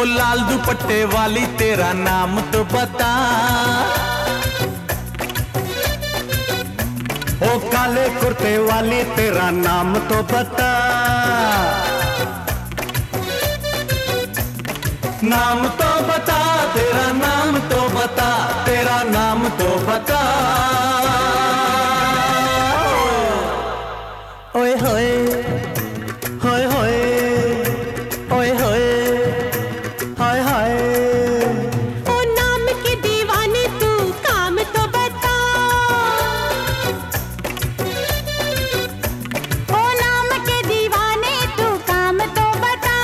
लाल दुपट्टे वाली तेरा नाम तो बता। ओ काले कुर्ते वाली तेरा नाम तो बता। नाम तो बता, तेरा नाम तो बता, तेरा नाम तो बता। ओए होए होए होए ओए होए हाय हाय। ओ नाम के दीवाने तू काम तो बता। ओ नाम के दीवाने तू काम तो बता।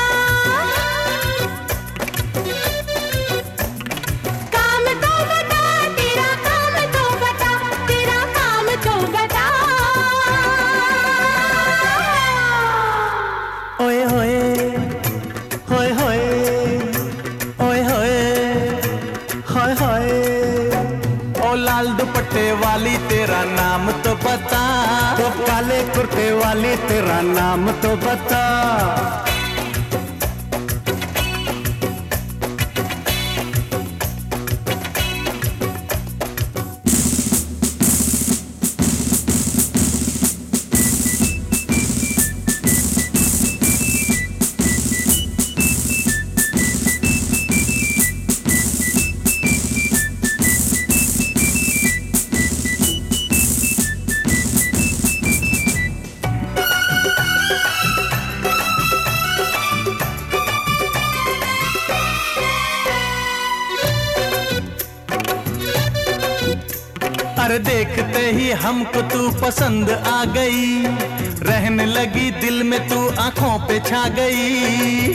काम तो बता, तेरा काम तो बता, तेरा काम तो बता। ओए होए होए होए ओए होए हाय हाय। ओ लाल दुपट्टे वाली तेरा नाम तो बता। ओ काले कुर्ते वाली तेरा नाम तो बता। अरे देखते ही हमको तू पसंद आ गई, रहने लगी दिल में तू आंखों पे छा गई।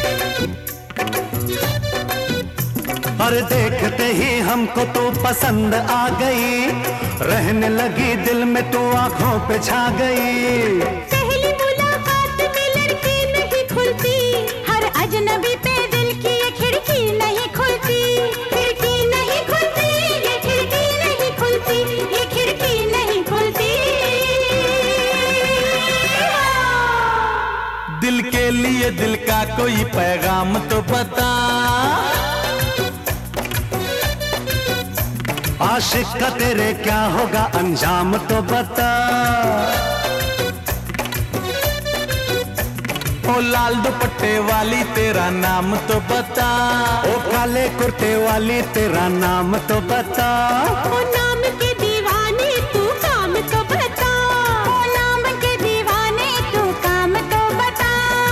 और देखते ही हमको तू पसंद आ गई, रहने लगी दिल में तू आंखों पे छा गई। पहली मुलाकात में लड़की नहीं खुलती, हर अजनबी पे दिल की ये खिड़की नहीं खुलती। खिड़की नहीं खुलती, ये खिड़की नहीं खुलती, ये खिड़की नहीं खुलती। दिल के लिए दिल का कोई पैगाम तो बता। आशिक का तेरे क्या होगा अंजाम तो बता। ओ लाल दुपट्टे वाली तेरा नाम तो बता। ओ काले कुर्ते वाली तेरा नाम तो बता। ओ नाम के दीवाने तू काम तो बता। ओ नाम के दीवाने तू काम तो बता।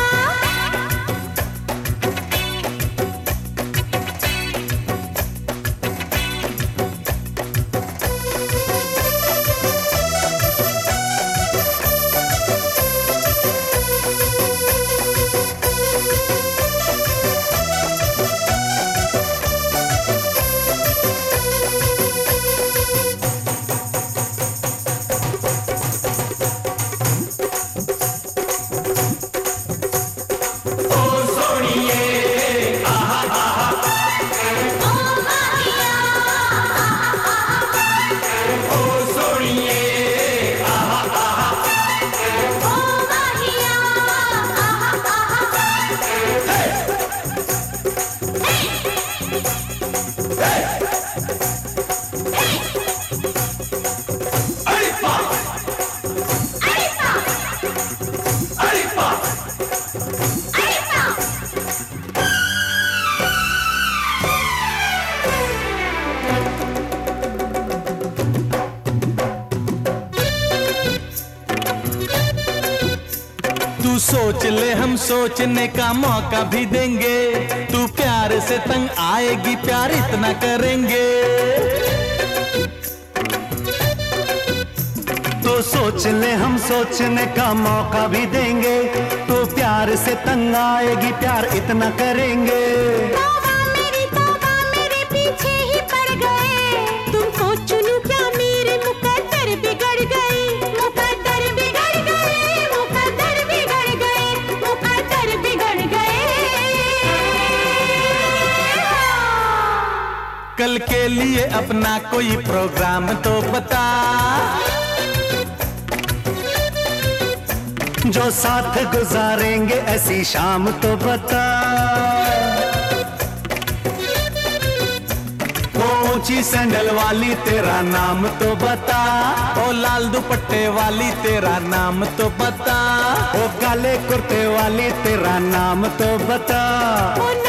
तू सोच ले, हम सोचने का मौका भी देंगे। तू प्यार से तंग आएगी, प्यार इतना करेंगे। तो सोच ले, हम सोचने का मौका भी देंगे। तो प्यार से तंग आएगी, प्यार इतना करेंगे। तौबा मेरे पीछे ही पड़ गए। तुमको चुनूं क्या मेरे मुकद्दर बिगड़ गए। मुकद्दर बिगड़ गए, मुकद्दर बिगड़ गए, मुकद्दर बिगड़ गए। कल के लिए अपना कोई प्रोग्राम तो बता। जो साथ गुजारेंगे ऐसी शाम तो बता। ऊंची सैंडल वाली तेरा नाम तो बता। ओ लाल दुपट्टे वाली तेरा नाम तो बता। ओ काले कुर्ते वाली तेरा नाम तो बता। ओ